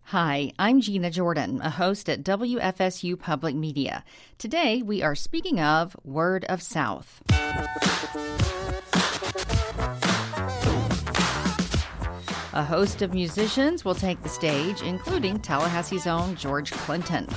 Hi, I'm Gina Jordan, a host at WFSU Public Media. Today, we are speaking of Word of South. A host of musicians will take the stage, including Tallahassee's own George Clinton.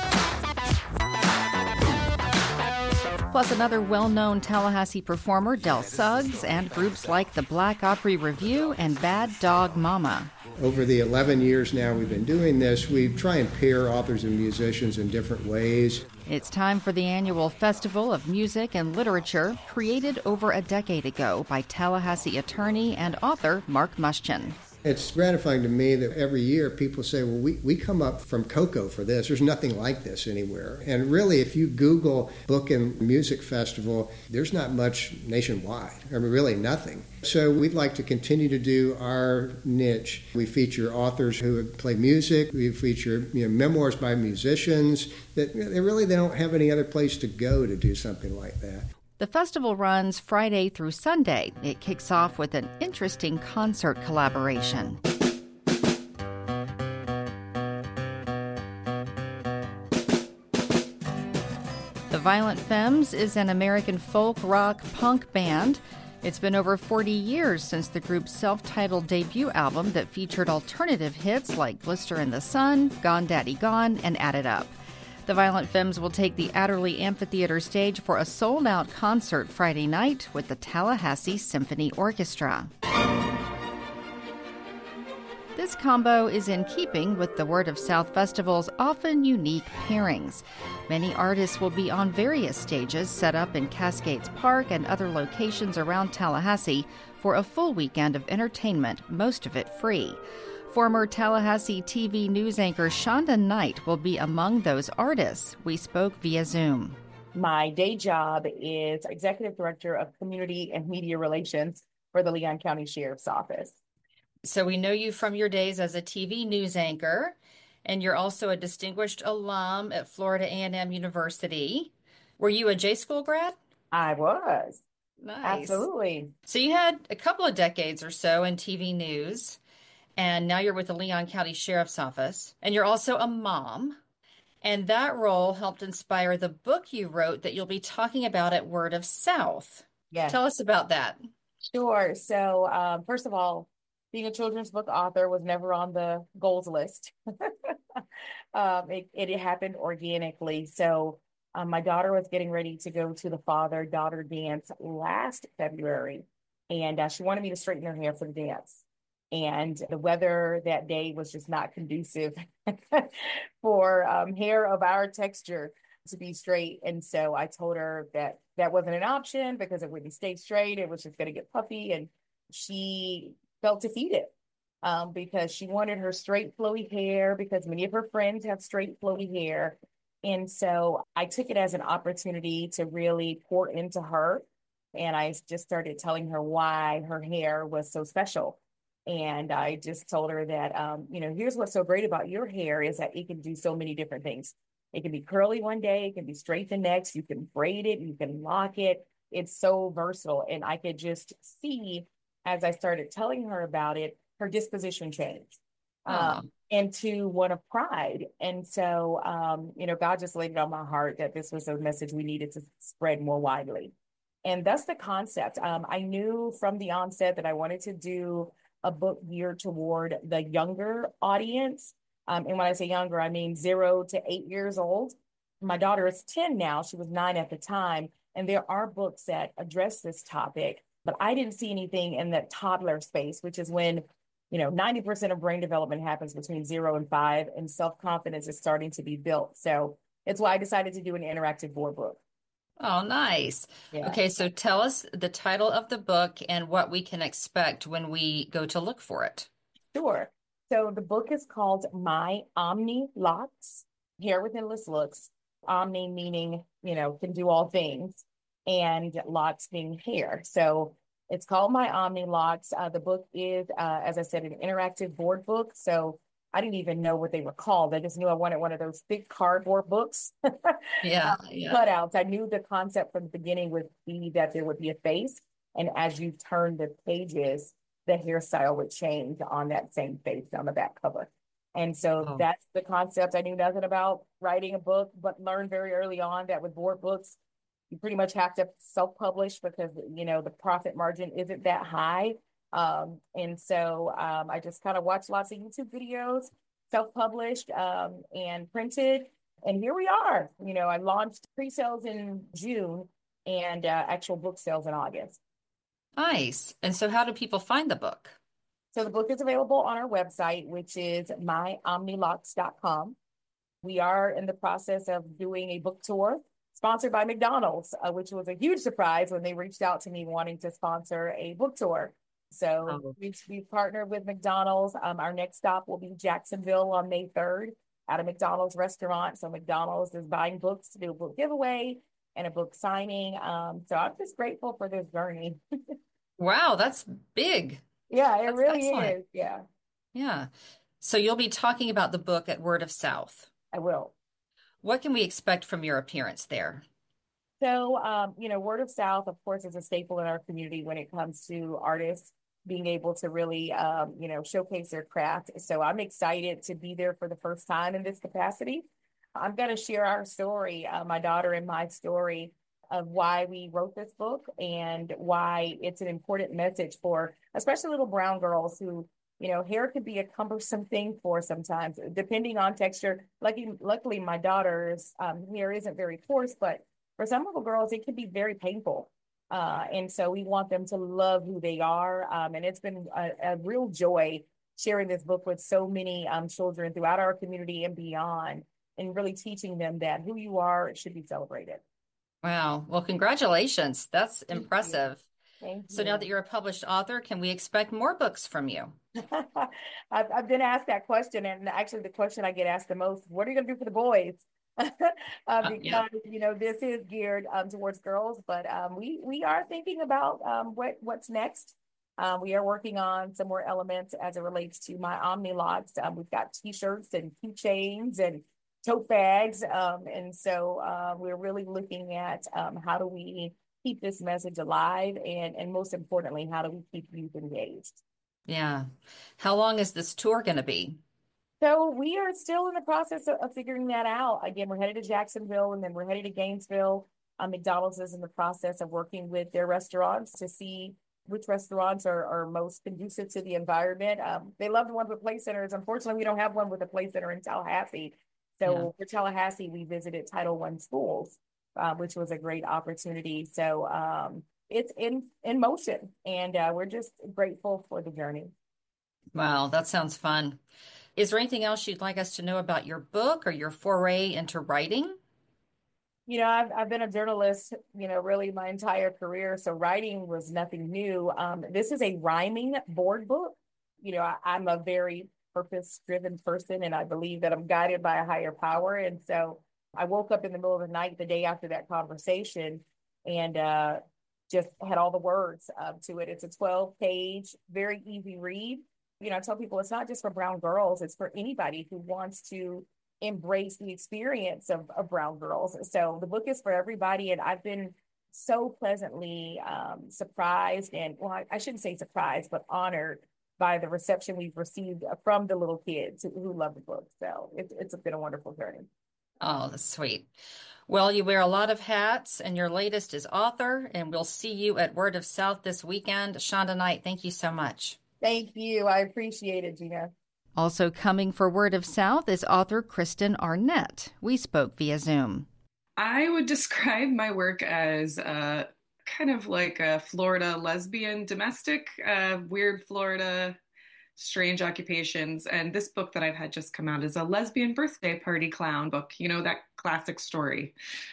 Plus another well-known Tallahassee performer, Del Suggs, and groups like the Black Opry Review and Bad Dog Mama. Over the 11 years now we've been doing this, we try and pair authors and musicians in different ways. It's time for the annual Festival of Music and Literature, created over a decade ago by Tallahassee attorney and author Mark Muschin. It's gratifying to me that every year people say, well, we come up from Cocoa for this. There's nothing like this anywhere. And really, if you Google Book and Music Festival, there's not much nationwide. I mean, really nothing. So we'd like to continue to do our niche. We feature authors who play music. We feature memoirs by musicians that they don't have any other place to go to do something like that. The festival runs Friday through Sunday. It kicks off with an interesting concert collaboration. The Violent Femmes is an American folk rock punk band. It's been over 40 years since the group's self-titled debut album that featured alternative hits like Blister in the Sun, Gone Daddy Gone, and Add It Up. The Violent Femmes will take the Adderley Amphitheater stage for a sold-out concert Friday night with the Tallahassee Symphony Orchestra. This combo is in keeping with the Word of South Festival's often unique pairings. Many artists will be on various stages set up in Cascades Park and other locations around Tallahassee for a full weekend of entertainment, most of it free. Former Tallahassee TV news anchor Shonda Knight will be among those artists. We spoke via Zoom. My day job is Executive Director of Community and Media Relations for the Leon County Sheriff's Office. So we know you from your days as a TV news anchor, and you're also a distinguished alum at Florida A&M University. Were you a J-School grad? I was. Nice. Absolutely. So you had a couple of decades or so in TV news. And now you're with the Leon County Sheriff's Office, and you're also a mom. And that role helped inspire the book you wrote that you'll be talking about at Word of South. Yes. Tell us about that. Sure. So first of all, being a children's book author was never on the goals list. It happened organically. So my daughter was getting ready to go to the father-daughter dance last February, and she wanted me to straighten her hair for the dance. And the weather that day was just not conducive for hair of our texture to be straight. And so I told her that that wasn't an option because it wouldn't stay straight. It was just going to get puffy. And she felt defeated because she wanted her straight, flowy hair because many of her friends have straight, flowy hair. And so I took it as an opportunity to really pour into her. And I just started telling her why her hair was so special. And I just told her that, here's what's so great about your hair is that it can do so many different things. It can be curly one day, it can be straight the next, you can braid it, you can lock it. It's so versatile. And I could just see, as I started telling her about it, her disposition changed into one of pride. And so, God just laid it on my heart that this was a message we needed to spread more widely. And that's the concept. I knew from the onset that I wanted to do a book geared toward the younger audience. And when I say younger, I mean 0 to 8 years old. My daughter is 10 now. She was 9 at the time. And there are books that address this topic, but I didn't see anything in that toddler space, which is when, 90% of brain development happens between 0 and 5, and self-confidence is starting to be built. So it's why I decided to do an interactive board book. Oh, nice. Yeah. Okay, so tell us the title of the book and what we can expect when we go to look for it. Sure. So the book is called My Omni Locks, Hair with Endless Looks. Omni meaning, can do all things, and locks being hair. So it's called My Omni Locks. The book is, as I said, an interactive board book. So I didn't even know what they were called. I just knew I wanted one of those big cardboard books. Yeah. Cutouts. I knew the concept from the beginning would be that there would be a face. And as you turn the pages, the hairstyle would change on that same face on the back cover. And so Oh, that's the concept. I knew nothing about writing a book, but learned very early on that with board books, you pretty much have to self-publish because the profit margin isn't that high. And so I just kind of watched lots of YouTube videos, self-published and printed, and here we are. I launched pre-sales in June and actual book sales in August. nice. And so, how do people find the book? So the book is available on our website, which is myomnilocks.com. We are in the process of doing a book tour sponsored by McDonald's, which was a huge surprise when they reached out to me wanting to sponsor a book tour. So Oh, we've partnered with McDonald's. Our next stop will be Jacksonville on May 3rd at a McDonald's restaurant. So McDonald's is buying books to do a book giveaway and a book signing. So I'm just grateful for this journey. wow, that's big. Yeah, it That's really excellent. is. Yeah, Yeah. So, you'll be talking about the book at Word of South. I will. What can we expect from your appearance there? So, word of South, of course, is a staple in our community when it comes to artists being able to really, showcase their craft. So I'm excited to be there for the first time in this capacity. I'm going to share our story, my daughter and my story of why we wrote this book and why it's an important message for especially little brown girls who, hair can be a cumbersome thing for sometimes, depending on texture. Luckily, my daughter's hair isn't very coarse, but for some little girls, it can be very painful. And so we want them to love who they are. And it's been a real joy sharing this book with so many children throughout our community and beyond, and really teaching them that who you are should be celebrated. Wow. Well, congratulations. That's Thank you. impressive. Thank So now that you. you're a published author, can we expect more books from you? I've been asked that question, and actually, the question I get asked the most: "What are you going to do for the boys?" Yeah. Because this is geared towards girls, but we are thinking about what's next. We are working on some more elements as it relates to my Omni locks. We've got T-shirts and keychains and tote bags, and so we're really looking at how do we keep this message alive, and most importantly, how do we keep youth engaged? Yeah. How long is this tour going to be? So we are still in the process of figuring that out. Again, we're headed to Jacksonville and then we're headed to Gainesville. McDonald's is in the process of working with their restaurants to see which restaurants are most conducive to the environment. They love the ones with play centers. Unfortunately, we don't have one with a play center in Tallahassee. Yeah. So for Tallahassee, we visited Title I schools, which was a great opportunity. So it's in motion, and we're just grateful for the journey. Wow, that sounds fun. Is there anything else you'd like us to know about your book or your foray into writing? I've been a journalist, really my entire career. So writing was nothing new. This is a rhyming board book. I'm a very purpose-driven person, and I believe that I'm guided by a higher power. And so I woke up in the middle of the night the day after that conversation and just had all the words to it. It's a 12-page, very easy read. I tell people it's not just for brown girls, it's for anybody who wants to embrace the experience of brown girls. So the book is for everybody. And I've been so pleasantly surprised and, well, I shouldn't say surprised, but honored by the reception we've received from the little kids who love the book. So it's been a wonderful journey. Oh, that's sweet. Well, you wear a lot of hats, and your latest is author, and we'll see you at Word of South this weekend. Shonda Knight, thank you so much. Thank you. I appreciate it, Gina. Also coming for Word of South is author Kristen Arnett. We spoke via Zoom. I would describe my work as kind of like a Florida lesbian domestic, weird Florida, strange occupations. And this book that I've had just come out is a lesbian birthday party clown book. You know, that classic story.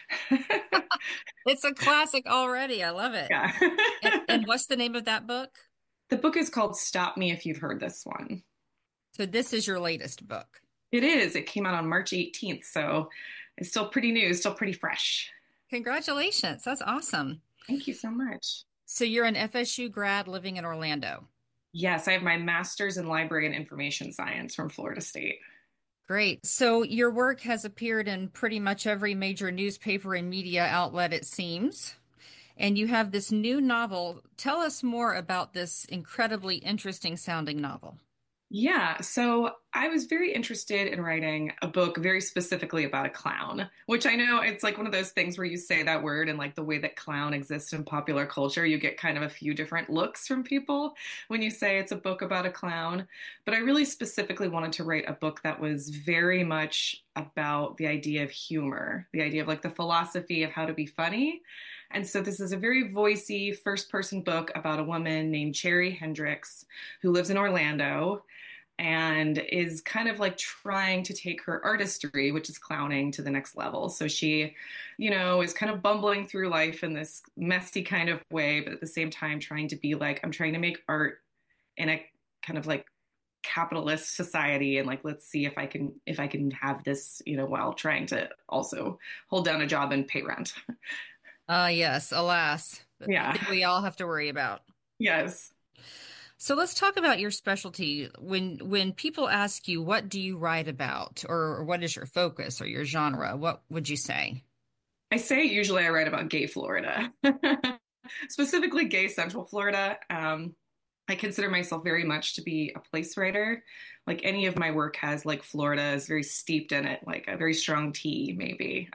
It's a classic already. I love it. Yeah. And what's the name of that book? The book is called Stop Me If You've Heard This One. So this is your latest book. It is. It came out on March 18th. So it's still pretty new, still pretty fresh. Congratulations. That's awesome. Thank you so much. So you're an FSU grad living in Orlando. Yes, I have my master's in library and information science from Florida State. Great. So your work has appeared in pretty much every major newspaper and media outlet, it seems. And you have this new novel. Tell us more about this incredibly interesting sounding novel. Yeah, so I was very interested in writing a book very specifically about a clown, which I know it's like one of those things where you say that word and like the way that clown exists in popular culture, you get kind of a few different looks from people when you say it's a book about a clown. But I really specifically wanted to write a book that was very much about the idea of humor, the idea of like the philosophy of how to be funny. And so this is a very voicey first person book about a woman named Cherry Hendricks who lives in Orlando and is kind of like trying to take her artistry, which is clowning, to the next level. So she, is kind of bumbling through life in this messy kind of way, but at the same time trying to be like, I'm trying to make art in a kind of like capitalist society, and like, let's see if I can have this, while trying to also hold down a job and pay rent. Yes, alas, the Yeah. thing we all have to worry about. Yes. So let's talk about your specialty. When people ask you, what do you write about, or what is your focus or your genre, what would you say? I say usually I write about gay Florida, specifically gay Central Florida. I consider myself very much to be a place writer. Like any of my work has like Florida is very steeped in it, like a very strong tea, maybe.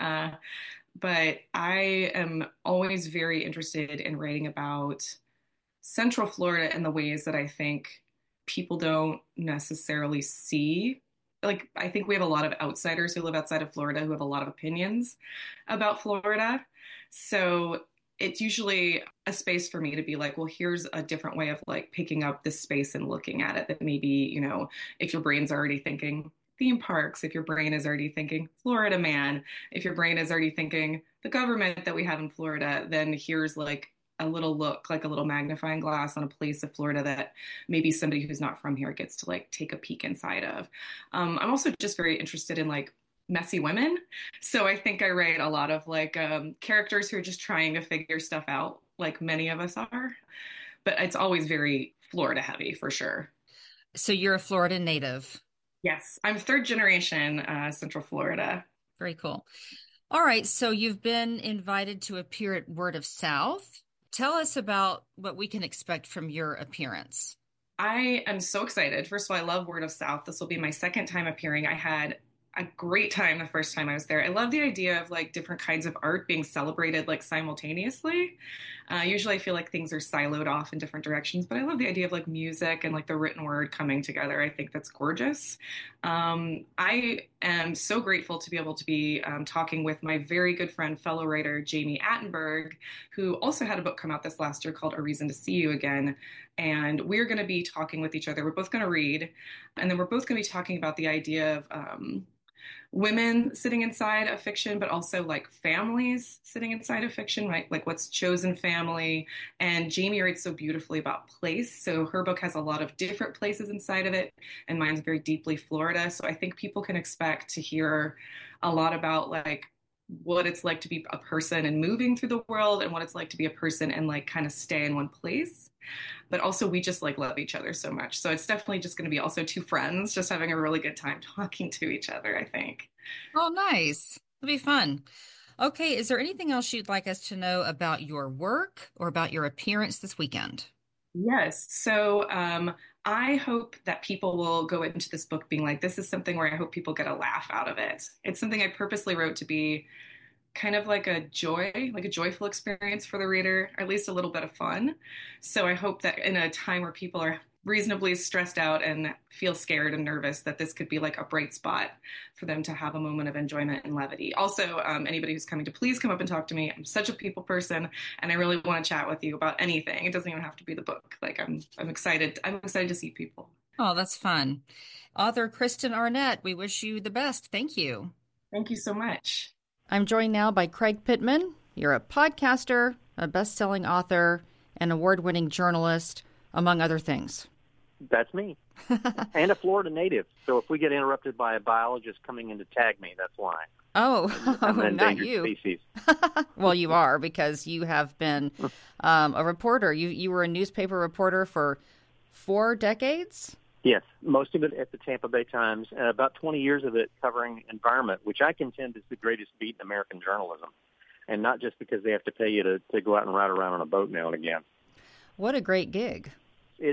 But I am always very interested in writing about Central Florida in the ways that I think people don't necessarily see. Like, I think we have a lot of outsiders who live outside of Florida who have a lot of opinions about Florida. So it's usually a space for me to be like, well, here's a different way of like picking up this space and looking at it that maybe, if your brain's already thinking theme parks, if your brain is already thinking Florida man, if your brain is already thinking the government that we have in Florida, then here's like a little look, like a little magnifying glass on a place of Florida that maybe somebody who's not from here gets to like take a peek inside of. I'm also just very interested in like messy women. So I think I write a lot of like characters who are just trying to figure stuff out, like many of us are. But it's always very Florida heavy for sure. So you're a Florida native. Yes, I'm third generation Central Florida. Very cool. All right, so you've been invited to appear at Word of South. Tell us about what we can expect from your appearance. I am so excited. First of all, I love Word of South. This will be my second time appearing. I had a great time the first time I was there. I love the idea of like different kinds of art being celebrated like simultaneously. Usually I feel like things are siloed off in different directions, but I love the idea of like music and like the written word coming together. I think that's gorgeous. I am so grateful to be able to be talking with my very good friend, fellow writer Jamie Attenberg, who also had a book come out this last year called A Reason to See You Again. And we're going to be talking with each other. We're both going to read, and then we're both going to be talking about the idea of women sitting inside of fiction, but also like families sitting inside of fiction, right? Like what's chosen family. And Jamie writes so beautifully about place. So her book has a lot of different places inside of it, and mine's very deeply Florida. So I think people can expect to hear a lot about like what it's like to be a person and moving through the world, and what it's like to be a person and like kind of stay in one place. But also we just like love each other so much. So it's definitely just going to be also two friends just having a really good time talking to each other, I think. Oh, nice. It'll be fun. Okay, is there anything else you'd like us to know about your work or about your appearance this weekend? Yes. So I hope that people will go into this book being like, this is something where I hope people get a laugh out of it. It's something I purposely wrote to be kind of like a joy, like a joyful experience for the reader, or at least a little bit of fun. So I hope that in a time where people are reasonably stressed out and feel scared and nervous, that this could be like a bright spot for them to have a moment of enjoyment and levity. Also, anybody who's coming to, please come up and talk to me. I'm such a people person, and I really want to chat with you about anything. It doesn't even have to be the book. Like I'm excited. I'm excited to see people. Oh, that's fun. Author Kristen Arnett, we wish you the best. Thank you. Thank you so much. I'm joined now by Craig Pittman. You're a podcaster, a best-selling author, an award-winning journalist, among other things. That's me. And a Florida native. So if we get interrupted by a biologist coming in to tag me, that's why. Oh, I'm an not endangered you. species. Well, you are, because you have been a reporter. You were a newspaper reporter for 4 decades? Yes, most of it at the Tampa Bay Times, and about 20 years of it covering environment, which I contend is the greatest beat in American journalism. And not just because they have to pay you to go out and ride around on a boat now and again. What a great gig. It is.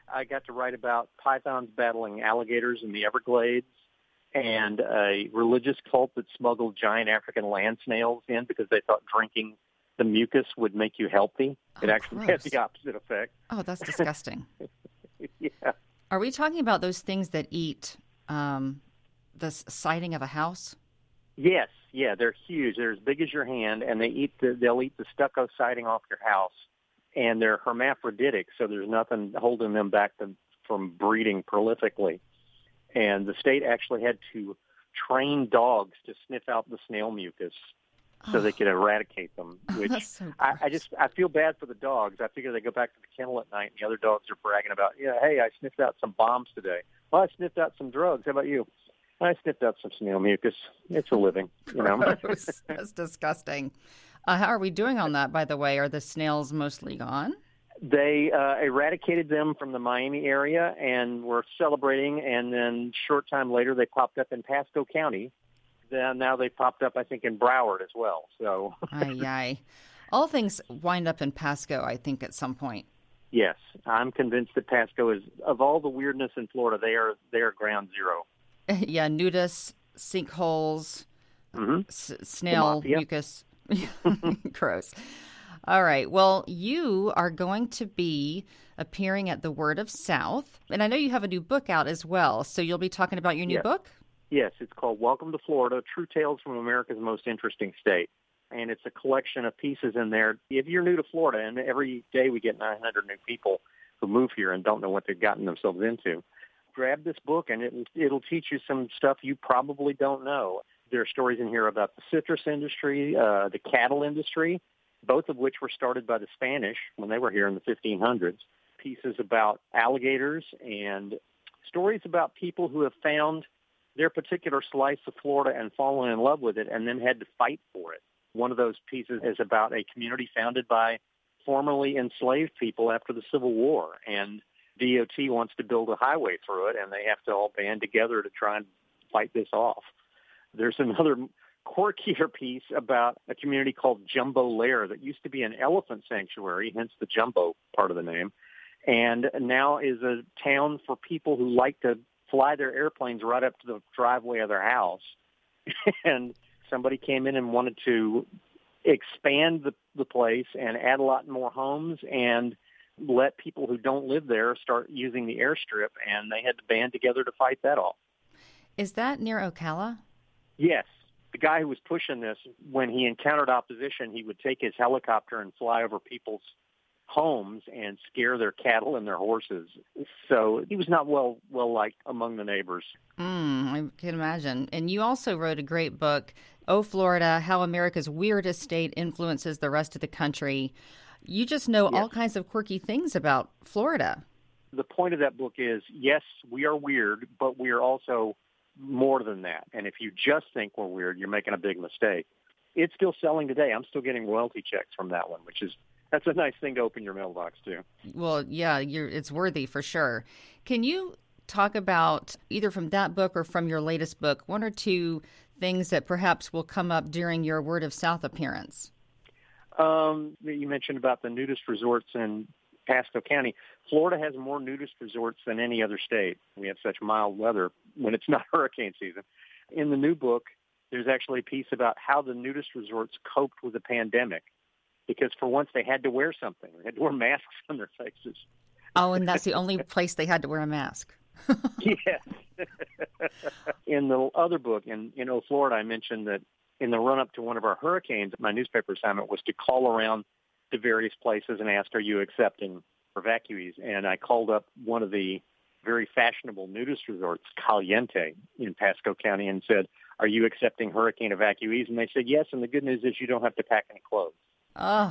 I got to write about pythons battling alligators in the Everglades and a religious cult that smuggled giant African land snails in because they thought drinking the mucus would make you healthy. It actually had the opposite effect. Oh, that's disgusting. Yeah. Are we talking about those things that eat the siding of a house? Yes, yeah, they're huge. They're as big as your hand, and they'll eat the stucco siding off your house, and they're hermaphroditic, so there's nothing holding them back from breeding prolifically. And the state actually had to train dogs to sniff out the snail mucus so they could eradicate them. Which That's so I feel bad for the dogs. I figure they go back to the kennel at night, and the other dogs are bragging about, hey, I sniffed out some bombs today. Well, I sniffed out some drugs. How about you? I sniffed out some snail mucus. It's a living, That's disgusting. How are we doing on that, by the way? Are the snails mostly gone? They eradicated them from the Miami area and were celebrating, and then short time later they popped up in Pasco County. Then now they popped up, I think, in Broward as well. So, Aye. All things wind up in Pasco, I think, at some point. Yes, I'm convinced that Pasco is, of all the weirdness in Florida, they are ground zero. Yeah, nudists, sinkholes, snail mucus. Gross. All right. Well, you are going to be appearing at the Word of South, and I know you have a new book out as well. So you'll be talking about your new book? Yes, it's called Welcome to Florida, True Tales from America's Most Interesting State. And it's a collection of pieces in there. If you're new to Florida, and every day we get 900 new people who move here and don't know what they've gotten themselves into, grab this book and it'll teach you some stuff you probably don't know. There are stories in here about the citrus industry, the cattle industry, both of which were started by the Spanish when they were here in the 1500s. Pieces about alligators and stories about people who have found their particular slice of Florida and fallen in love with it and then had to fight for it. One of those pieces is about a community founded by formerly enslaved people after the Civil War, and DOT wants to build a highway through it, and they have to all band together to try and fight this off. There's another quirkier piece about a community called Jumbo Lair that used to be an elephant sanctuary, hence the Jumbo part of the name, and now is a town for people who like to fly their airplanes right up to the driveway of their house. And somebody came in and wanted to expand the place and add a lot more homes and let people who don't live there start using the airstrip, and they had to band together to fight that off. Is that near Ocala? Yes. The guy who was pushing this, when he encountered opposition, he would take his helicopter and fly over people's homes and scare their cattle and their horses. So he was not well liked among the neighbors. I can imagine. And you also wrote a great book, Oh, Florida, How America's Weirdest State Influences the Rest of the Country. You just know all kinds of quirky things about Florida. The point of that book is, yes, we are weird, but we are also more than that. And if you just think we're weird, you're making a big mistake. It's still selling today. I'm still getting royalty checks from that one, that's a nice thing to open your mailbox to. Well, yeah, it's worthy for sure. Can you talk about, either from that book or from your latest book, one or two things that perhaps will come up during your Word of South appearance? You mentioned about the nudist resorts in Pasco County. Florida has more nudist resorts than any other state. We have such mild weather when it's not hurricane season. In the new book, there's actually a piece about how the nudist resorts coped with the pandemic, because for once they had to wear something. They had to wear masks on their faces. Oh, and that's the only place they had to wear a mask. Yes. In the other book, in Oh, Florida, I mentioned that in the run-up to one of our hurricanes, my newspaper assignment was to call around to various places and ask, are you accepting evacuees? And I called up one of the very fashionable nudist resorts, Caliente, in Pasco County, and said, are you accepting hurricane evacuees? And they said, yes, and the good news is you don't have to pack any clothes. Oh,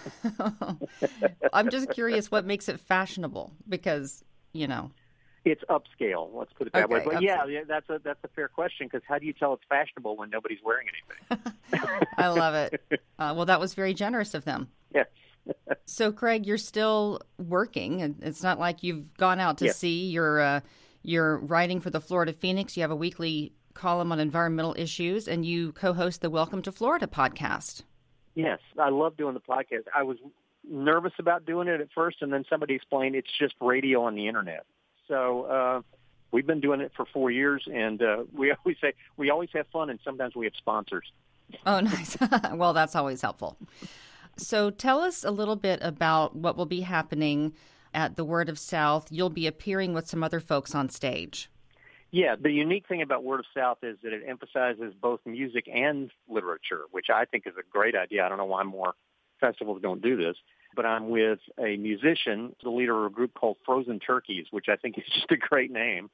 I'm just curious what makes it fashionable, because, it's upscale. Let's put it that way. But upscale. yeah, that's a fair question, because how do you tell it's fashionable when nobody's wearing anything? I love it. Well, that was very generous of them. Yes. So, Craig, you're still working, and it's not like you've gone out to sea. You're writing for the Florida Phoenix. You have a weekly column on environmental issues, and you co-host the Welcome to Florida podcast. Yes, I love doing the podcast. I was nervous about doing it at first, and then somebody explained it's just radio on the internet. So we've been doing it for 4 years, and we always say we always have fun, and sometimes we have sponsors. Oh, nice. Well, that's always helpful. So tell us a little bit about what will be happening at the Word of South. You'll be appearing with some other folks on stage. Yeah, the unique thing about Word of South is that it emphasizes both music and literature, which I think is a great idea. I don't know why more festivals don't do this, but I'm with a musician, the leader of a group called Frozen Turkeys, which I think is just a great name,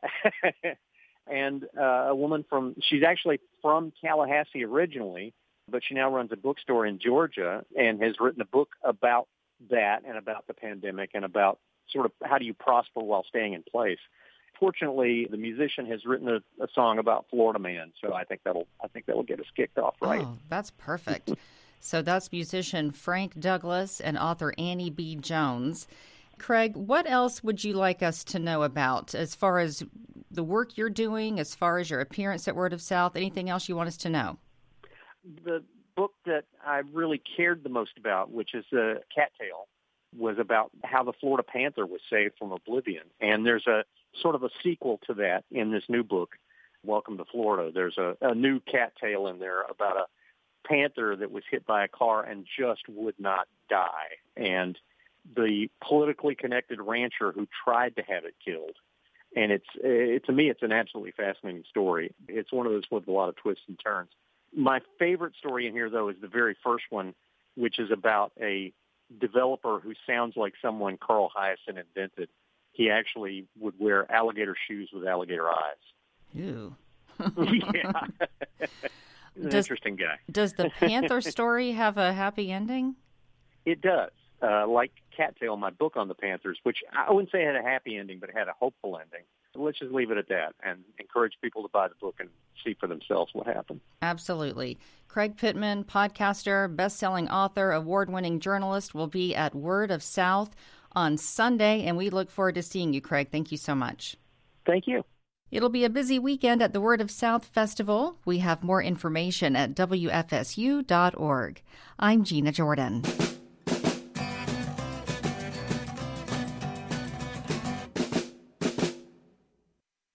and a woman she's actually from Tallahassee originally, but she now runs a bookstore in Georgia and has written a book about that and about the pandemic and about sort of how do you prosper while staying in place. Fortunately, the musician has written a song about Florida Man, so I think that'll get us kicked off right. Oh, that's perfect. So that's musician Frank Douglas and author Annie B. Jones. Craig, what else would you like us to know about as far as the work you're doing, as far as your appearance at Word of South? Anything else you want us to know? The book that I really cared the most about, which is Cattail, was about how the Florida Panther was saved from oblivion. And there's a sort of a sequel to that in this new book, Welcome to Florida. There's a new cattail in there about a panther that was hit by a car and just would not die. And the politically connected rancher who tried to have it killed. And to me, it's an absolutely fascinating story. It's one of those with a lot of twists and turns. My favorite story in here, though, is the very first one, which is about a developer who sounds like someone Carl Hiaasen invented. He actually would wear alligator shoes with alligator eyes. Ew. Yeah. An interesting guy. Does the Panther story have a happy ending? It does. Like Cattail, my book on the Panthers, which I wouldn't say had a happy ending, but it had a hopeful ending. So let's just leave it at that and encourage people to buy the book and see for themselves what happened. Absolutely. Craig Pittman, podcaster, best-selling author, award-winning journalist, will be at Word of South on Sunday, and we look forward to seeing you, Craig. Thank you so much. Thank you. It'll be a busy weekend at the Word of South Festival. We have more information at WFSU.org. I'm Gina Jordan.